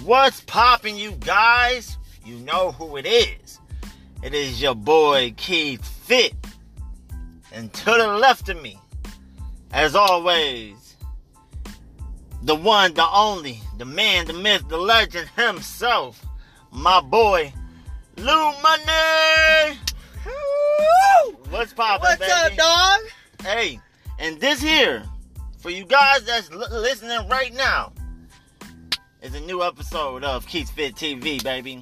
What's poppin', you guys? You know who it is. It is your boy Keith Fit. And to the left of me, as always, the one, the only, the man, the myth, the legend himself, my boy Lou Money. What's poppin', baby? What's up, dog? Hey, and this here, for you guys that's listening right now, is a new episode of Keith Fit TV, baby.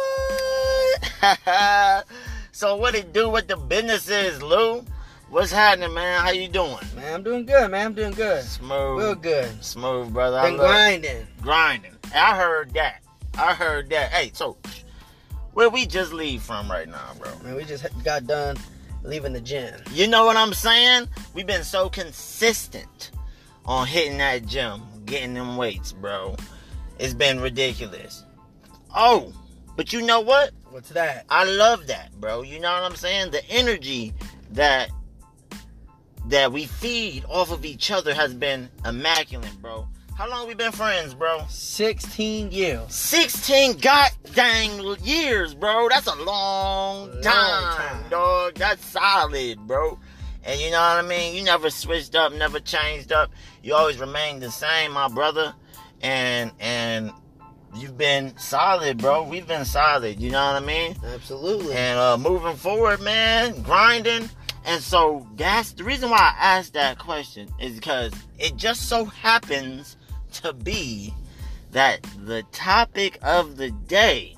What? So what it do with the business is, Lou? What's happening, man? How you doing? Man, I'm doing good, man. I'm doing good. Smooth. Real good. Smooth, brother. Been grinding. Grinding. I heard that. Hey, so where we just leave from right now, bro? Man, we just got done leaving the gym. You know what I'm saying? We've been so consistent on hitting that gym, getting them weights, bro. It's been ridiculous. Oh, but you know what? What's that? I love that, bro. You know what I'm saying? The energy that we feed off of each other has been immaculate, bro. How long we been friends, bro? 16 years. 16 goddamn years, bro. That's a long time, dog. That's solid, bro. And you know what I mean? You never switched up, never changed up. You always remained the same, my brother. And you've been solid, bro. We've been solid, you know what I mean? Absolutely. And moving forward, man, grinding. And so that's the reason why I asked that question, is because it just so happens to be that the topic of the day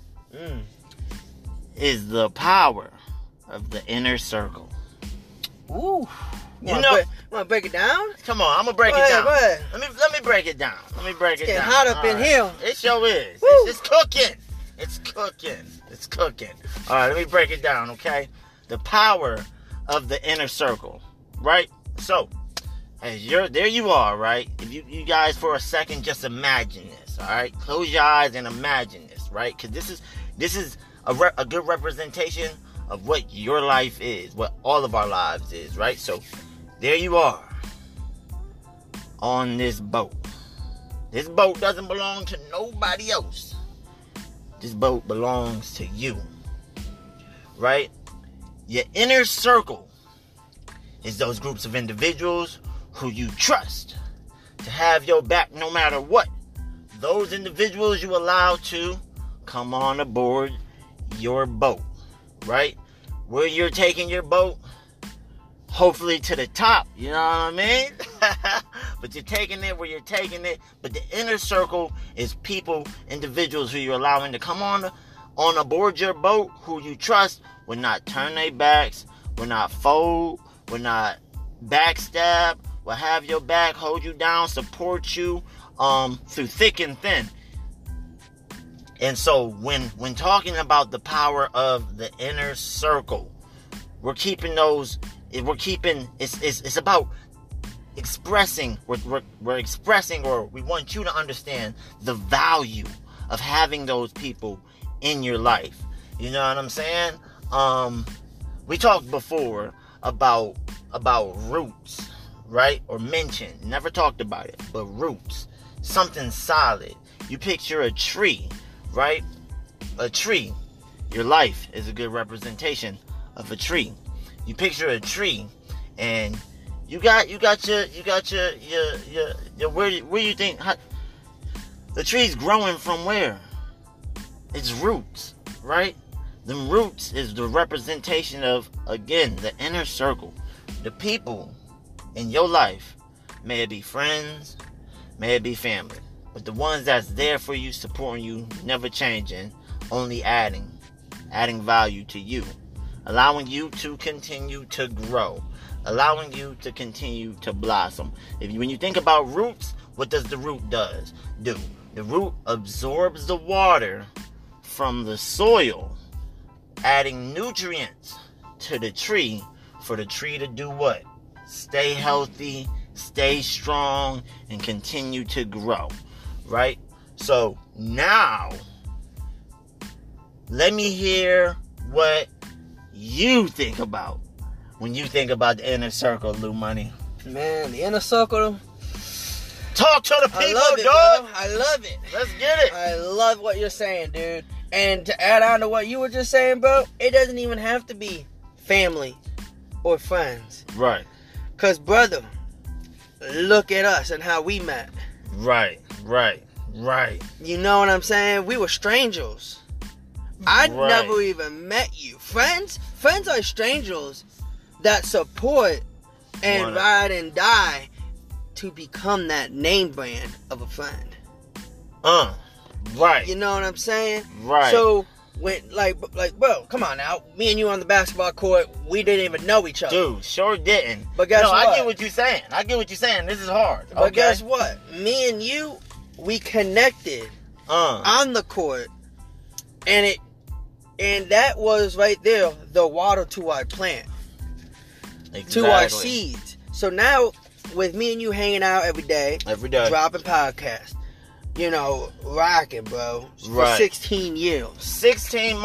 is the power of the inner circle. Ooh. You know, want to break it down? Come on, I'm gonna break it down. Go ahead. Let me break it down. It's getting hot up in here. It sure is. Woo. It's cooking. It's cooking. All right, let me break it down, okay? The power of the inner circle, right? So, there you are, right? If you guys for a second just imagine this, all right? Close your eyes and imagine this, right? Because this is a good representation of what your life is, what all of our lives is, right? So, there you are on this boat. This boat doesn't belong to nobody else. This boat belongs to you, right? Your inner circle is those groups of individuals who you trust to have your back no matter what. Those individuals you allow to come on aboard your boat, right? Where you're taking your boat, hopefully to the top, you know what I mean? But you're taking it where you're taking it. But the inner circle is people, individuals who you're allowing to come on aboard your boat, who you trust will not turn their backs, will not fold, will not backstab, will have your back, hold you down, support you through thick and thin. And so when talking about the power of the inner circle, it's about expressing, we're expressing, or we want you to understand the value of having those people in your life. You know what I'm saying? We talked before about roots, right? Or mentioned, never talked about it, but roots, something solid. You picture a tree, right? A tree. Your life is a good representation of a tree. You picture a tree, and you got your where you think the tree's growing from? Where? It's roots, right? Them roots is the representation of, again, the inner circle. The people in your life, may it be friends, may it be family, but the ones that's there for you, supporting you, never changing, only adding value to you, allowing you to continue to grow, allowing you to continue to blossom. When you think about roots, what does the root do? The root absorbs the water from the soil, adding nutrients to the tree for the tree to do what? Stay healthy, stay strong, and continue to grow, right? So now, let me hear what you think about when you think about the inner circle, Lou Money. Man, the inner circle, Talk to the people, I love it, dog. bro. I love it. Let's get it. I love what you're saying, dude. And to add on to what you were just saying, bro, it doesn't even have to be family or friends. Right. Because, brother, look at us and how we met. Right. You know what I'm saying? We were strangers. I Right. never even met you. Friends are strangers that support and ride and die to become that name brand of a friend. Right. You know what I'm saying? Right. So when like bro, come on now. Me and you on the basketball court, we didn't even know each other. Dude, sure didn't. But guess what? I get what you're saying. This is hard. But guess what? Me and you, we connected on the court, and that was right there the water to our plant, to our seeds. So now with me and you hanging out every day, dropping podcasts, you know, rocking, bro, for 16 years. 16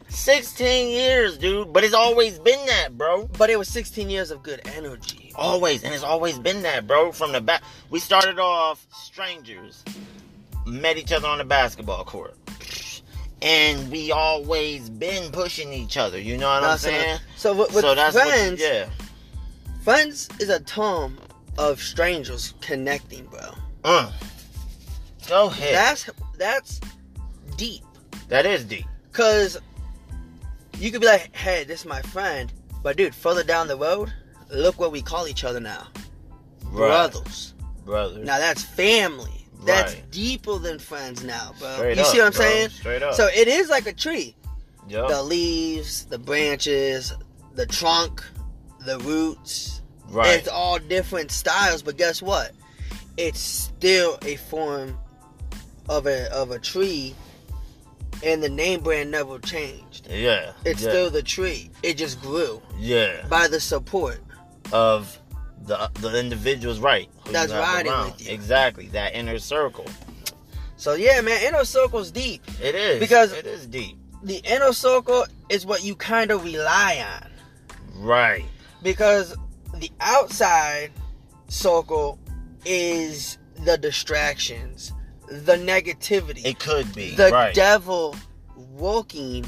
years, dude. But it's always been that, bro. But it was 16 years of good energy. Always. And it's always been that, bro. From the back. We started off strangers. Met each other on the basketball court. And we always been pushing each other. You know what I'm saying? So with friends, friends is a term of strangers connecting, bro. Go ahead. That's deep. That is deep. Cause you could be like, hey, this is my friend. But dude, further down the road, look what we call each other now. Brothers. Now that's family. That's deeper than friends now, bro. You see what I'm saying? Straight up. So it is like a tree. Yep. The leaves, the branches, the trunk, the roots. Right. It's all different styles, but guess what? It's still a form of a tree, and the name brand never changed. Yeah. It's still the tree. It just grew. Yeah. By the support of the individuals, right? That's riding with you. Exactly. That inner circle. So yeah, man, inner circle's deep. It is. Because it is deep. The inner circle is what you kind of rely on. Right. Because the outside circle is the distractions, the negativity. It could be. The devil working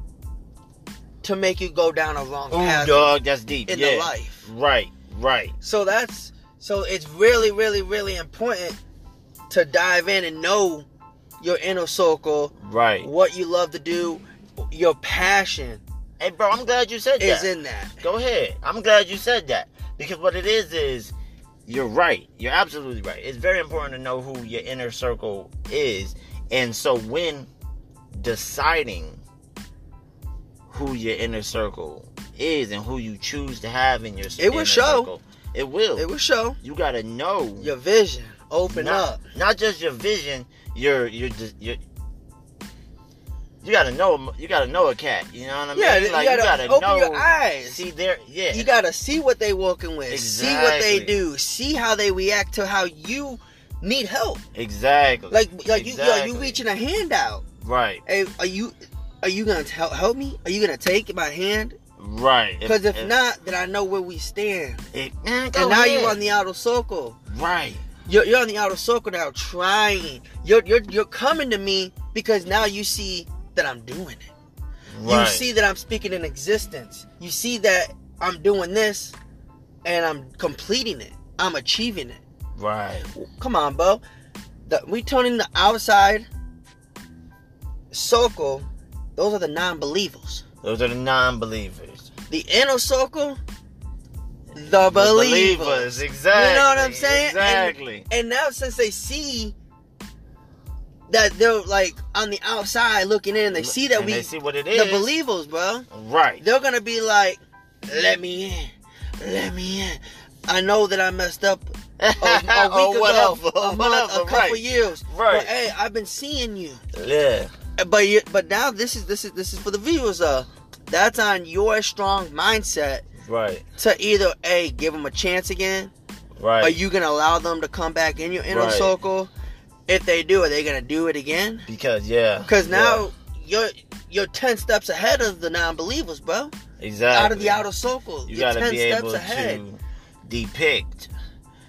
to make you go down a wrong path. Dog, that's deep. In the life. Right. So it's really, really, really important to dive in and know your inner circle. Right. What you love to do, your passion. Hey, bro, I'm glad you said that. Is in that. Go ahead. I'm glad you said that. Because what it is you're right. You're absolutely right. It's very important to know who your inner circle is. And so when deciding who your inner circle is and who you choose to have in your inner circle, it will. It will show. You got to know your vision. Open up. Not just your vision, your you gotta know. You gotta know a cat. You know what I mean? Yeah, like, you gotta open know, your eyes. See there. Yeah. You gotta see what they working with. Exactly. See what they do. See how they react to how you need help. Exactly. Like you reaching a hand out. Right. Hey, are you gonna help me? Are you gonna take my hand? Right. Because if not, then I know where we stand. And now you're on the outer circle. Right. You're on the outer circle now, trying. You're coming to me because now you see that I'm doing it. Right. You see that I'm speaking in existence. You see that I'm doing this and I'm completing it. I'm achieving it. Right. Come on, bro. We turning the outside circle. Those are the non-believers. Those are the non-believers. The inner circle, the believers. Exactly. You know what I'm saying? Exactly. And now since they see that they're like on the outside looking in, they see that they see what it is. The believers, bro. Right. They're gonna be like, let me in. I know that I messed up a week ago, a month, a couple years. Right. But hey, I've been seeing you. Yeah. But now this is for the viewers. That's on your strong mindset. Right. To either give them a chance again. Right. Are you gonna allow them to come back in your inner circle? If they do, are they gonna do it again? Because now you're 10 steps ahead of the non-believers, bro. Exactly. Out of the outer circle, you you're gotta 10 be steps able ahead. to depict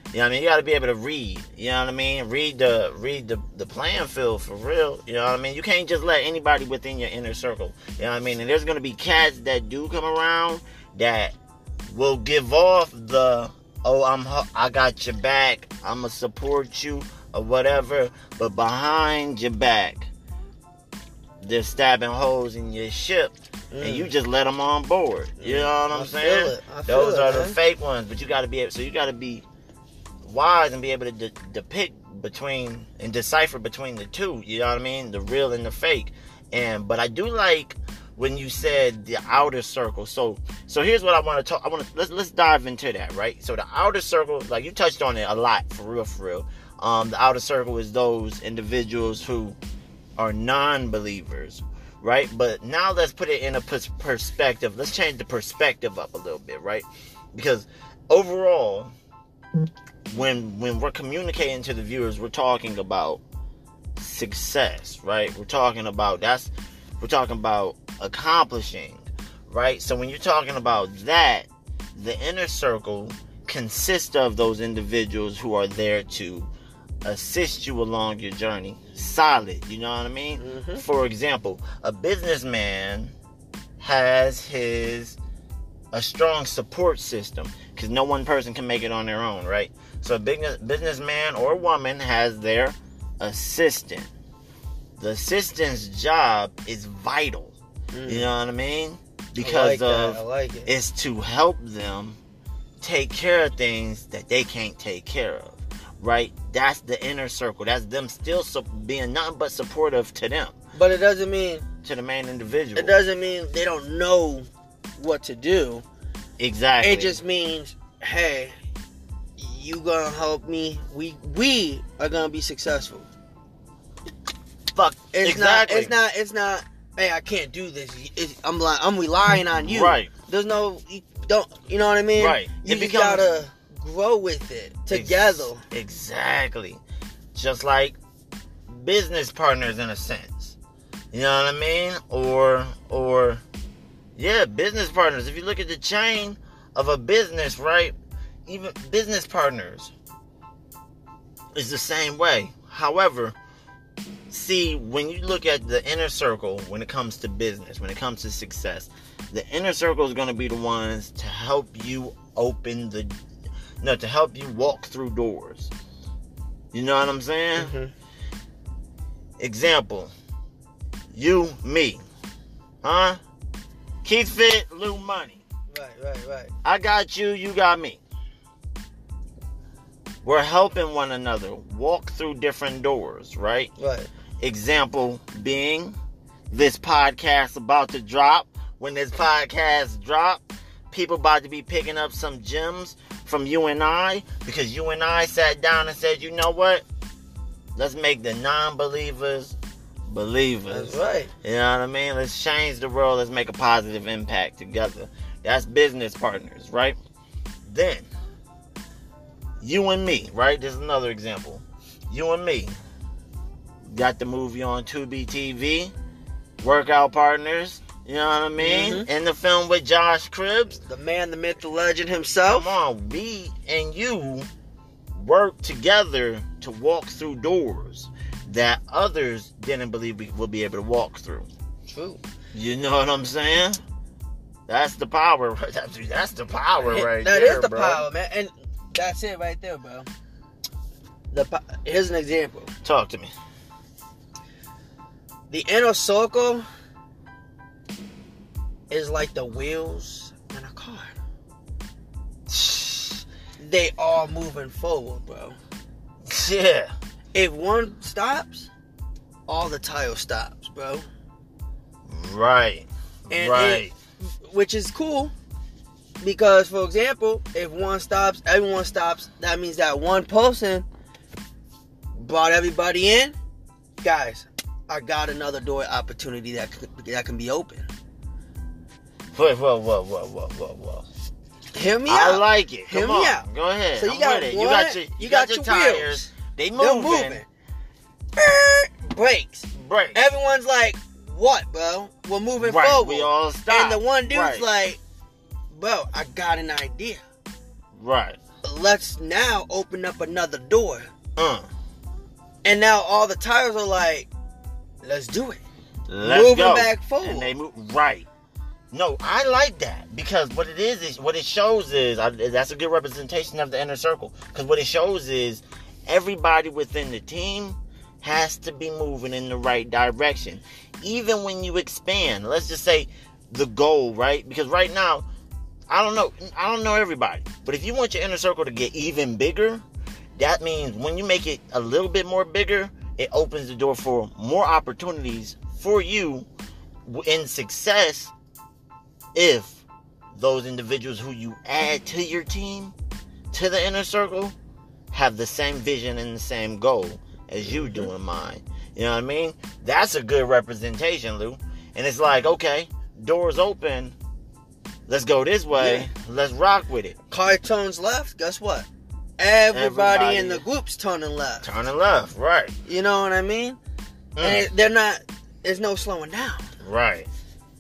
You know what I mean? You got to be able to read. You know what I mean? Read the playing field for real. You know what I mean? You can't just let anybody within your inner circle. You know what I mean? And there's going to be cats that do come around that will give off the, I got your back, I'm going to support you or whatever. But behind your back, they're stabbing holes in your ship. And you just let them on board. You know what I'm saying? Those are the fake ones. But you got to be able, so you got to be wise and be able to depict between and decipher between the two. You know what I mean? The real and the fake. But I do like when you said the outer circle. So here's what I want to talk. Let's dive into that, right? So the outer circle, like you touched on it a lot, for real. The outer circle is those individuals who are non-believers, right? But now let's put it in a perspective. Let's change the perspective up a little bit, right? Because overall, when we're communicating to the viewers, we're talking about success, right? We're talking about accomplishing, right? So when you're talking about that, the inner circle consists of those individuals who are there to assist you along your journey. Solid, you know what I mean? Mm-hmm. For example, a businessman has a strong support system because no one person can make it on their own, right? So a businessman or woman has their assistant. The assistant's job is vital. You know what I mean? Because I like it. It's to help them take care of things that they can't take care of, right? That's the inner circle. That's them still being nothing but supportive to them. But it doesn't mean to the main individual. It doesn't mean they don't know what to do. Exactly. It just means, hey, you gonna help me. We are gonna be successful. Fuck. Exactly. It's not. Hey, I can't do this. I'm relying on you. Right. There's no. You know what I mean? Right. You just gotta grow with it together. Exactly. Just like business partners in a sense. You know what I mean? Or yeah, business partners. If you look at the chain of a business, right? Even business partners is the same way. However, see, when you look at the inner circle, when it comes to business, when it comes to success, the inner circle is going to be the ones to help you to help you walk through doors. You know what I'm saying? Mm-hmm. Example, you, me, Keith Fit, Lou Money. Right. I got you, you got me. We're helping one another walk through different doors, right? Right. Example being, this podcast about to drop. When this podcast drop, people about to be picking up some gems from you and I, because you and I sat down and said, you know what? Let's make the non-believers believers. That's right. You know what I mean? Let's change the world. Let's make a positive impact together. That's business partners, right? Then, you and me, right? This is another example. You and me got the movie on Tubi TV, Workout Partners. You know what I mean? Mm-hmm. In the film with Josh Cribbs. The man, the myth, the legend himself. Come on, me and you work together to walk through doors that others didn't believe we will be able to walk through. True. You know what I'm saying? That's the power. That's the power right there, That is the bro. power, man. And that's it right there, bro. Here's an example. Talk to me. The inner circle is like the wheels in a car. They are moving forward, bro. Yeah. If one stops, all the tire stops, bro. Right. Right. Which is cool. Because, for example, if one stops, everyone stops. That means that one person brought everybody in. Guys, I got another door opportunity that can be open. Whoa. Hear me out. I like it. Hear me out. Go ahead. So you got your tires. Wheels. They moving. Brakes. Everyone's like, what, bro? We're moving forward. We all stop. And the one dude's like, bro, I got an idea. Right. let's now open up another door. And now all the tires are like, let's do it. Let's Moving go. back forward. And they move right. No, I like that because what it shows is that's a good representation of the inner circle. Because what it shows is everybody within the team has to be moving in the right direction. Even when you expand, let's just say the goal, right? Because right now, I don't know everybody, but if you want your inner circle to get even bigger, that means when you make it a little bit more bigger, it opens the door for more opportunities for you in success if those individuals who you add to your team, to the inner circle, have the same vision and the same goal as you do in mind. You know what I mean? That's a good representation, Lou. And it's like, okay, doors open. Let's go this way. Yeah. Let's rock with it. Car turns left. Guess what? Everybody in the group's turning left. Turning left, right. You know what I mean? And there's no slowing down. Right.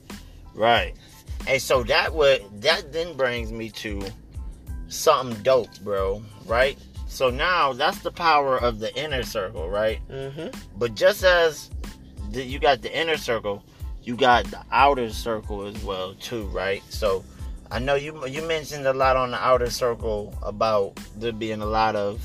And so that then brings me to something dope, bro. Right? So now that's the power of the inner circle, right? But just as you got the inner circle, you got the outer circle as well too, right? So I know you mentioned a lot on the outer circle about there being a lot of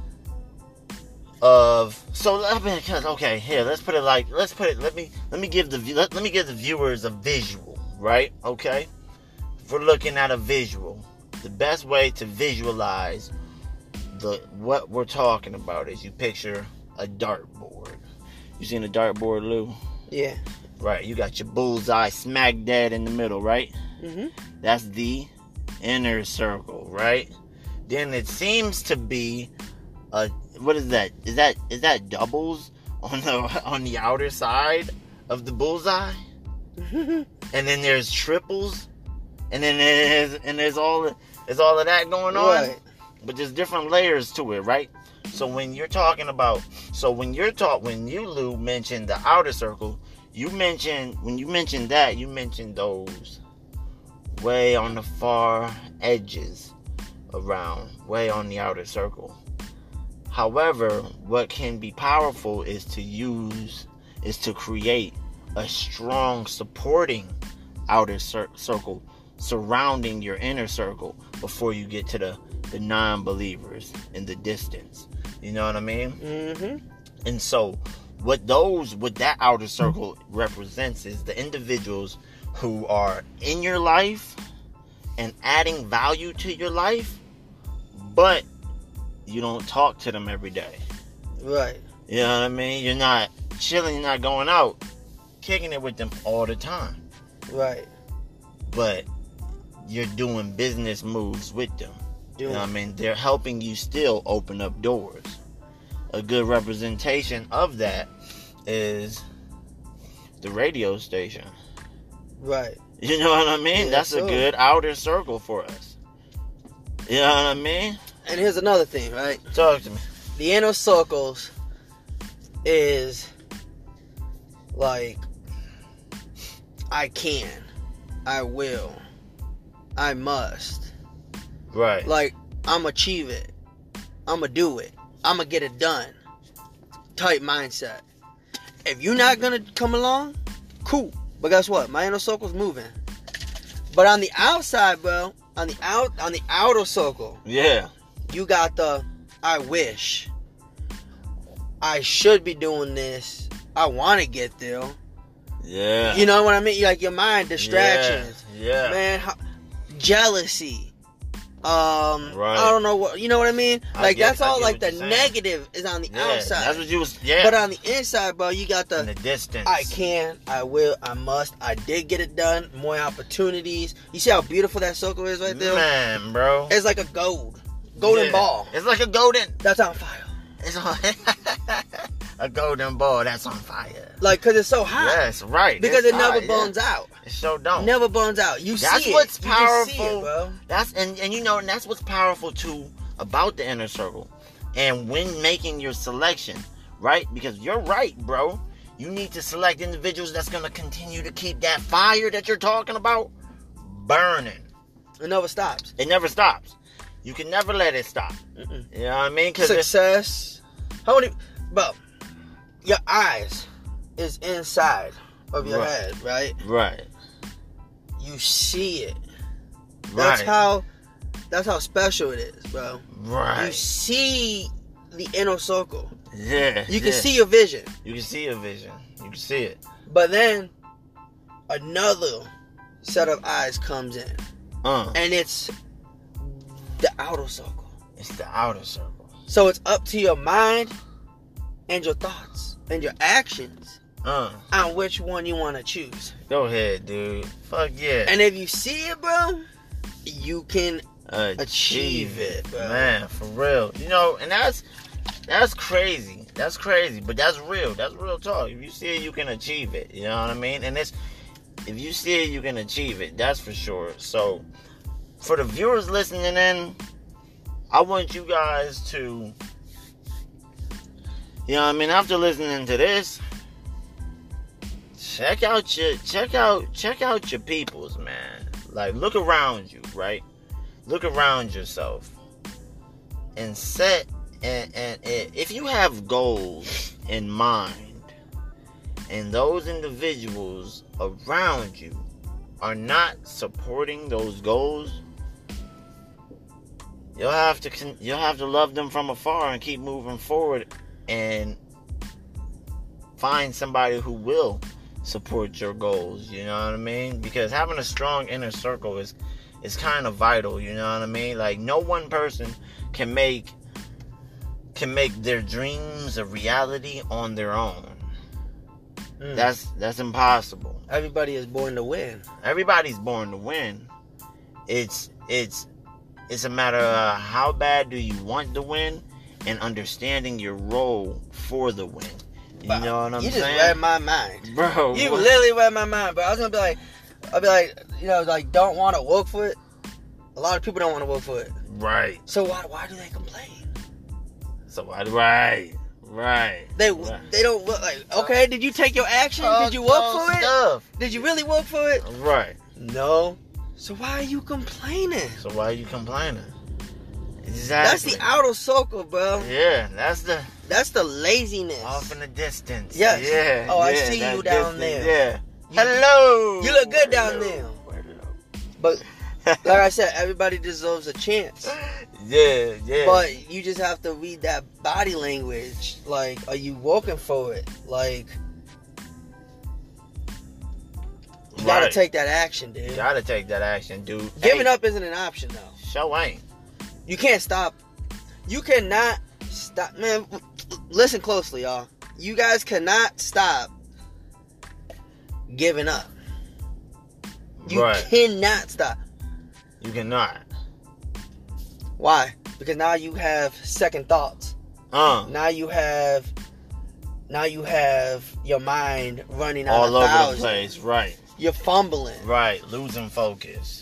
okay, here, let me give the viewers a visual, right? Okay? If we're looking at a visual, the best way to visualize what we're talking about is you picture a dartboard. You seen a dartboard, Lou? Yeah. Right, you got your bullseye smack dead in the middle, right? That's the inner circle, right? Then it seems to be what is that? Is that doubles on the outer side of the bullseye? And then there's triples, and then there's all of that going on. Right. But there's different layers to it, right? So when you, Lou, mentioned the outer circle, you mentioned those way on the far edges around, way on the outer circle. However, what can be powerful is to create a strong supporting outer circle surrounding your inner circle before you get to the non-believers in the distance. You know what I mean? And so what that outer circle represents is the individuals who are in your life and adding value to your life, but you don't talk to them every day. Right. You know what I mean? You're not chilling, you're not going out, kicking it with them all the time. Right. But you're doing business moves with them. You know what I mean? They're helping you still open up doors. A good representation of that is the radio station. Right. You know what I mean? Yeah, that's a good outer circle for us. You know what I mean? And here's another thing, right? Talk to me. The inner circles is like, I can, I will, I must. Right. Like, I'm achieve it. I'm going to do it. I'm going to get it done. Type mindset. If you're not going to come along, cool. But guess what? My inner circle's moving. But on the outside, bro, on the outer circle, yeah, you got the I wish. I should be doing this. I want to get there. Yeah. You know what I mean? Like your mind, distractions. Yeah. Man, jealousy. Right. I don't know what, you know what I mean? Like that's all like the negative is on the outside. That's what you was, yeah. But on the inside, bro, you got in the distance. I can, I will, I must, I did get it done, more opportunities. You see how beautiful that circle is right there? Man, bro. It's like a golden ball. It's like a golden. That's on fire. It's on a golden ball that's on fire. Like, cause it's so hot. Yes, right. Because it never burns out. It so don't. Never burns out. You that's see it. What's you powerful. See it, bro. That's and you know, and that's what's powerful too about the inner circle. And when making your selection, right? Because you're right, bro. You need to select individuals that's gonna continue to keep that fire that you're talking about burning. It never stops. It never stops. You can never let it stop. Mm-mm. You know what I mean? Success. How many? Bro, your eyes is inside of your head, right? Right. You see it. Right. That's how special it is, bro. Right. You see the inner circle. Yeah. You can see your vision. You can see your vision. You can see it. But then another set of eyes comes in. And it's the outer circle. It's the outer circle. So it's up to your mind and your thoughts and your actions on which one you want to choose. Go ahead, dude. Fuck yeah. And if you see it, bro, you can achieve it, bro. Man, for real. You know, and that's crazy. That's crazy, but that's real. That's real talk. If you see it, you can achieve it. You know what I mean? And if you see it, you can achieve it. That's for sure. So, for the viewers listening in, I want you guys to, you know what I mean, after listening to this, check out your peoples, man. Like, look around you, right? Look around yourself and set and if you have goals in mind and those individuals around you are not supporting those goals, you'll have to love them from afar and keep moving forward and find somebody who will support your goals. You know what I mean? Because having a strong inner circle is kind of vital. You know what I mean? Like, no one person can make their dreams a reality on their own. That's impossible. Everybody is born to win. Everybody's born to win. It's a matter of how bad do you want to win and understanding your role for the win. You know what I'm saying? You just read my mind. Bro. You literally read my mind, bro. I was gonna be like, you know, like, don't want to work for it. A lot of people don't want to work for it. Right. So why do they complain? Right. They don't look like, okay, did you take your action? Did you work for it? Did you really work for it? Right. No. So why are you complaining? Exactly. That's the outer circle, bro. Yeah, that's the laziness. Off in the distance. Yes. Yeah. Oh, I see you down there. Yeah. Hello. You look good down there. But like I said, everybody deserves a chance. Yeah. But you just have to read that body language. Like, are you working for it? Like, you gotta take that action, dude. Giving up isn't an option, though. Sure ain't. You can't stop. You cannot stop. Man, listen closely, y'all. You guys cannot stop giving up. You cannot stop. You cannot. Why? Because now you have second thoughts. Now you have your mind running all over the place. Right. You're fumbling. Right. Losing focus.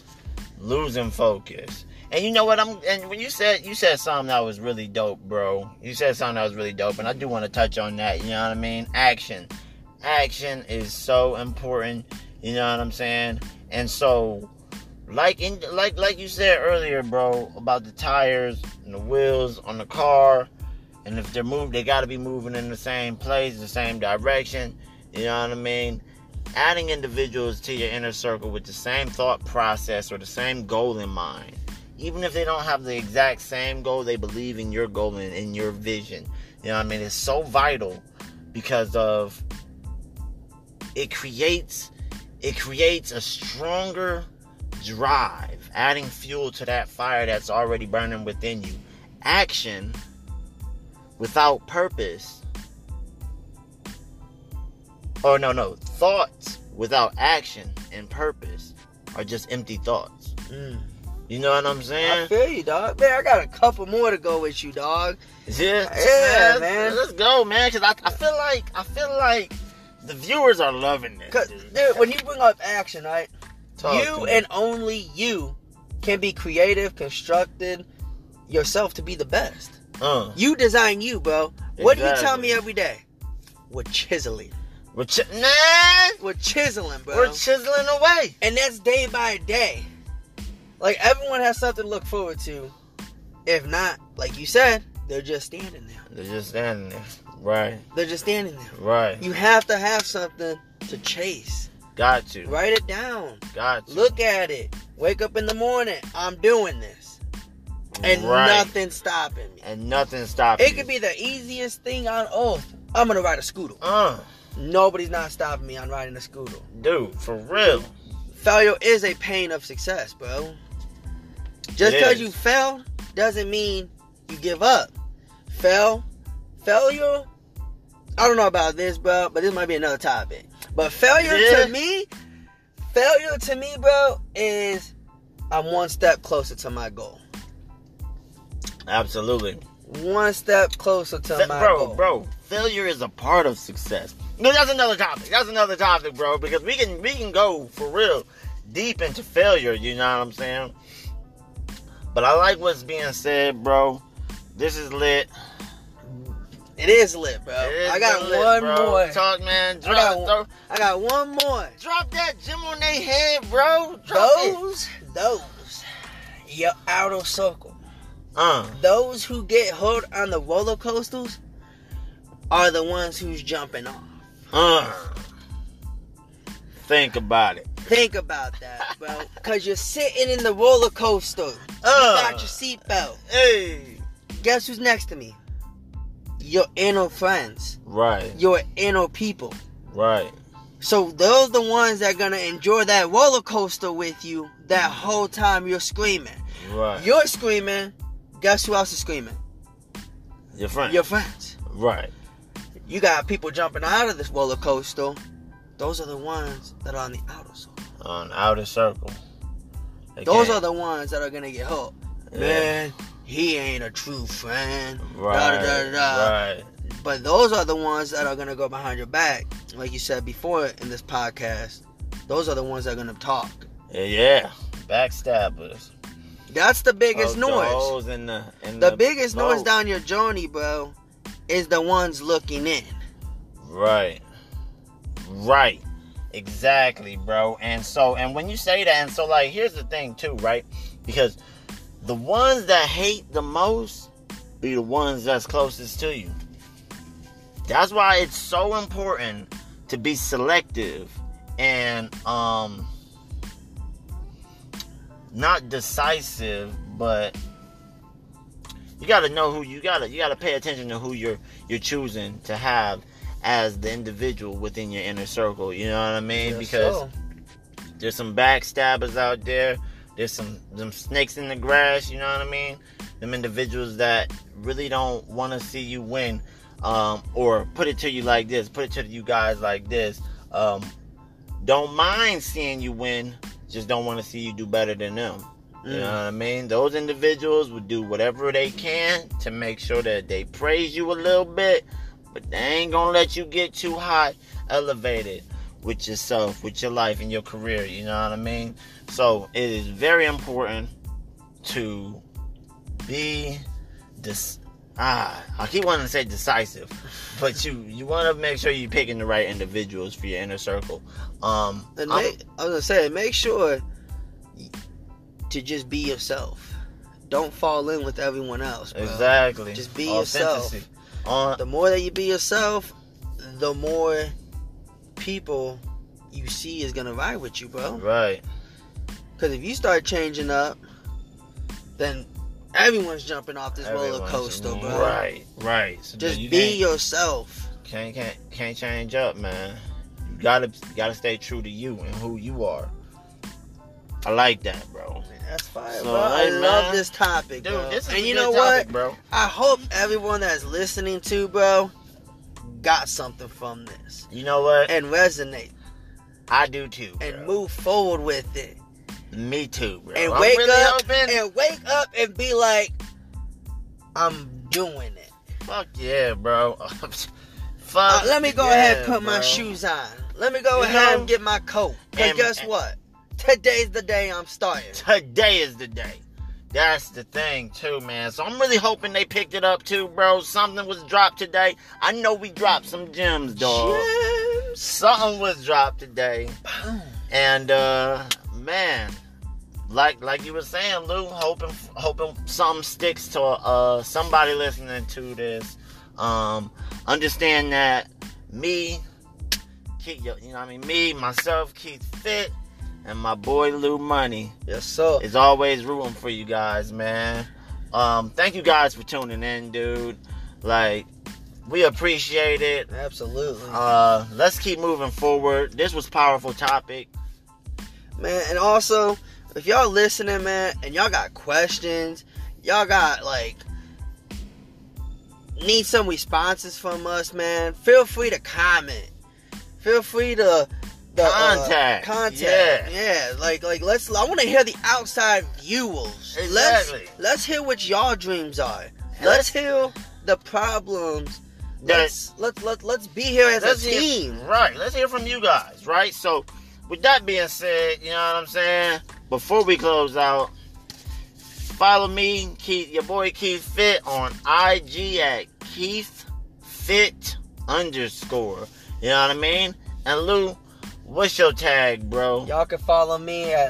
And you know what? And when you said something that was really dope, bro. You said something that was really dope, and I do want to touch on that. You know what I mean? Action is so important. You know what I'm saying? And so, like you said earlier, bro, about the tires and the wheels on the car, and if they're moved, they got to be moving in the same place, the same direction. You know what I mean? Adding individuals to your inner circle with the same thought process or the same goal in mind. Even if they don't have the exact same goal, they believe in your goal and in your vision. You know what I mean? It's so vital because of it creates a stronger drive, adding fuel to that fire that's already burning within you. Action without purpose. Thoughts without action and purpose are just empty thoughts. You know what I'm saying? I feel you, dog. Man, I got a couple more to go with you, dog. Yeah, man. Let's go, man. Because I feel like the viewers are loving this. Cause, dude, when you bring up action, right? You and only you can be creative, constructed yourself to be the best. You design you, bro. Exactly. What do you tell me every day? We're chiseling. We're chiseling, bro. We're chiseling away. And that's day by day. Like, everyone has something to look forward to If not, like you said, they're just standing there. They're just standing there. Right. They're just standing there. Right. You have to have something to chase. Got to. Write it down. Got to. Look at it. Wake up in the morning. I'm doing this. And nothing's stopping me. And nothing's stopping It could be the easiest thing on earth. I'm going to ride a scooter. Nobody's not stopping me on riding a scooter. Dude, for real. Failure is a pain of success, bro. Just because you fail doesn't mean you give up. Failure, I don't know about this, bro, but this might be another topic. But failure to me, bro, is I'm one step closer to my goal. Absolutely. One step closer to my goal. Bro, failure is a part of success. No, that's another topic, bro, because we can go for real deep into failure, you know what I'm saying? But I like what's being said, bro. This is lit. It is lit, bro. I got one more. Talk, man. I got one more. Drop that gem on their head, bro. Those, your outer circle. Those who get hurt on the roller coasters are the ones who's jumping off. Think about it. Think about that, bro. Because you're sitting in the roller coaster. You got your seatbelt. Hey. Guess who's next to me? Your inner friends. Right. Your inner people. Right. So those are the ones that are going to enjoy that roller coaster with you that whole time you're screaming. Right. You're screaming. Guess who else is screaming? Your friends. Your friends. Right. You got people jumping out of this roller coaster. Those are the ones that are on the outer circle. On the outer circle. Those are the ones that are going to get hurt. Yeah. Man, he ain't a true friend. Right. Right. But those are the ones that are going to go behind your back. Like you said before in this podcast, those are the ones that are going to talk. Yeah. Backstabbers. That's the biggest noise. The biggest noise down your journey, bro, is the ones looking in. Right. Right. Exactly, bro. And when you say that, and so, like, here's the thing, too, right? Because the ones that hate the most be the ones that's closest to you. That's why it's so important to be selective and, not decisive, but you gotta know who you gotta pay attention to who you're choosing to have as the individual within your inner circle. You know what I mean? Yes, because there's some backstabbers out there. There's some snakes in the grass. You know what I mean? Them individuals that really don't want to see you win, or put it to you like this. Put it to you guys like this. Don't mind seeing you win. Just don't want to see you do better than them. You know what I mean? Those individuals would do whatever they can to make sure that they praise you a little bit, but they ain't gonna let you get too high elevated with yourself, with your life and your career. You know what I mean? So it is very important to be I keep wanting to say decisive, but you want to make sure you're picking the right individuals for your inner circle. I was gonna say, make sure to just be yourself. Don't fall in with everyone else, bro. Exactly. Just be yourself. The more that you be yourself, the more people you see is gonna ride with you, bro. Right. Because if you start changing up, then everyone's jumping off this roller coaster, bro. Right. So just be yourself. Can't change up, man. You gotta stay true to you and who you are. I like that, bro. That's fire, bro. I love this topic, dude. Bro. This is and a you good know topic, what, bro? I hope everyone that's listening to, bro, got something from this. You know what? And resonate. I do too, bro. And move forward with it. Me too, bro. And wake up and be like, I'm doing it. Fuck yeah, bro. Let me go ahead and put my shoes on. Let me go ahead and get my coat. Because guess what? Today's the day I'm starting. Today is the day. That's the thing, too, man. So I'm really hoping they picked it up, too, bro. Something was dropped today. I know we dropped some gems, dog. Something was dropped today. And, man, like you were saying, Lou, hoping something sticks to somebody listening to this. Understand that me, myself, Keith Fit, and my boy Lou Money. Yes, sir. Is always rooting for you guys, man. Thank you guys for tuning in, dude. Like, we appreciate it. Absolutely. Let's keep moving forward. This was powerful topic. Man, and also, if y'all listening, man, and y'all got questions, y'all got, need some responses from us, man, feel free to comment. Feel free to contact. Yeah. Like I want to hear the outside viewers. Exactly. Let's hear what y'all dreams are. Let's hear the problems. Let's be here as a team. Right. Let's hear from you guys, right? So, with that being said, you know what I'm saying? Before we close out, follow me, your boy Keith Fit, on IG at KeithFit_. You know what I mean? And Lou, what's your tag, bro? Y'all can follow me at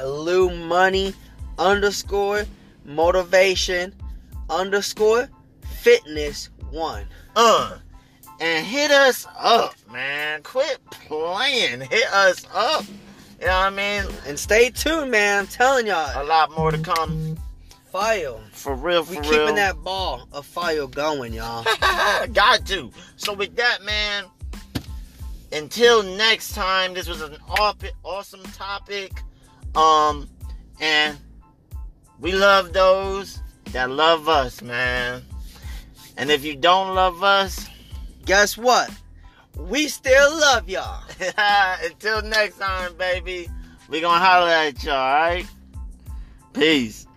LouMoney_motivation_fitness1. And hit us up, man. Quit playing. Hit us up. You know what I mean? And stay tuned, man. I'm telling y'all. A lot more to come. Fire. For real. We keeping that ball of fire going, y'all. Got to. So with that, man, until next time, this was an awesome topic. And we love those that love us, man. And if you don't love us, guess what? We still love y'all. Until next time, baby. We gonna holler at y'all, alright? Peace.